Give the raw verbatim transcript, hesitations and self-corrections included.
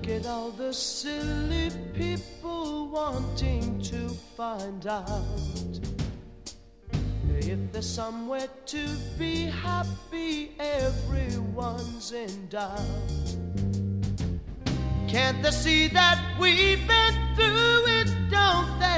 Look at all the silly people wanting to find out if there's somewhere to be happy. Everyone's in doubt. Can't they see that we've been through it? Don't they